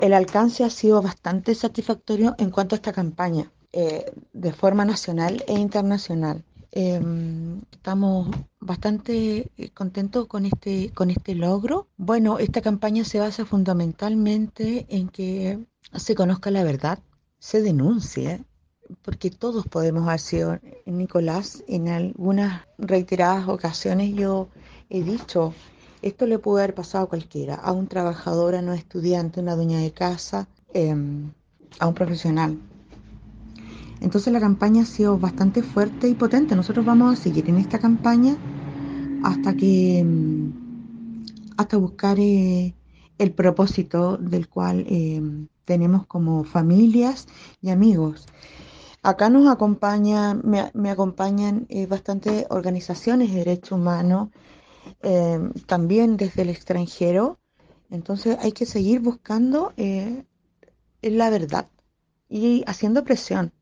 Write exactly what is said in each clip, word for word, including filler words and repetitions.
El alcance ha sido bastante satisfactorio en cuanto a esta campaña, eh, de forma nacional e internacional. Eh, Estamos bastante eh, contentos con este, con este logro. Bueno, esta campaña se basa fundamentalmente en que se conozca la verdad, se denuncie, porque todos podemos haber sido Nicolás. En algunas reiteradas ocasiones yo he dicho, esto le puede haber pasado a cualquiera, a un trabajador, a un estudiante, a una dueña de casa, eh, a un profesional. Entonces la campaña ha sido bastante fuerte y potente. Nosotros vamos a seguir en esta campaña hasta que, hasta buscar eh, el propósito del cual eh, tenemos como familias y amigos. Acá nos acompaña, me, me acompañan eh, bastantes organizaciones de derechos humanos, eh, también desde el extranjero. Entonces hay que seguir buscando eh, la verdad y haciendo presión.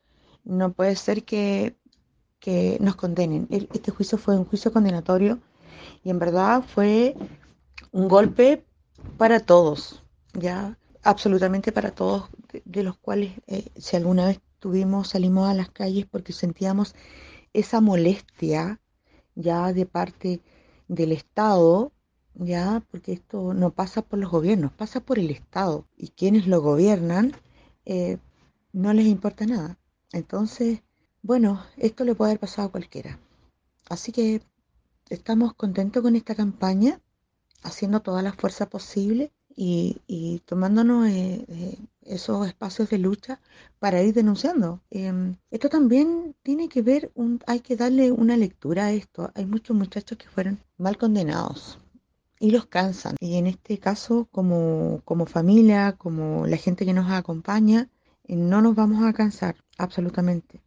No puede ser que, que nos condenen. El- este juicio fue un juicio condenatorio y en verdad fue un golpe para todos, ya absolutamente para todos, de, de los cuales eh, si alguna vez tuvimos, salimos a las calles porque sentíamos esa molestia ya de parte del Estado, ya porque esto no pasa por los gobiernos, pasa por el Estado y quienes lo gobiernan eh, no les importa nada. Entonces, bueno, esto le puede haber pasado a cualquiera. Así que estamos contentos con esta campaña, haciendo toda la fuerza posible y, y tomándonos eh, eh, esos espacios de lucha para ir denunciando. Eh, esto también tiene que ver, un, hay que darle una lectura a esto. Hay muchos muchachos que fueron mal condenados y los cansan. Y en este caso, como, como familia, como la gente que nos acompaña, eh, no nos vamos a cansar, absolutamente.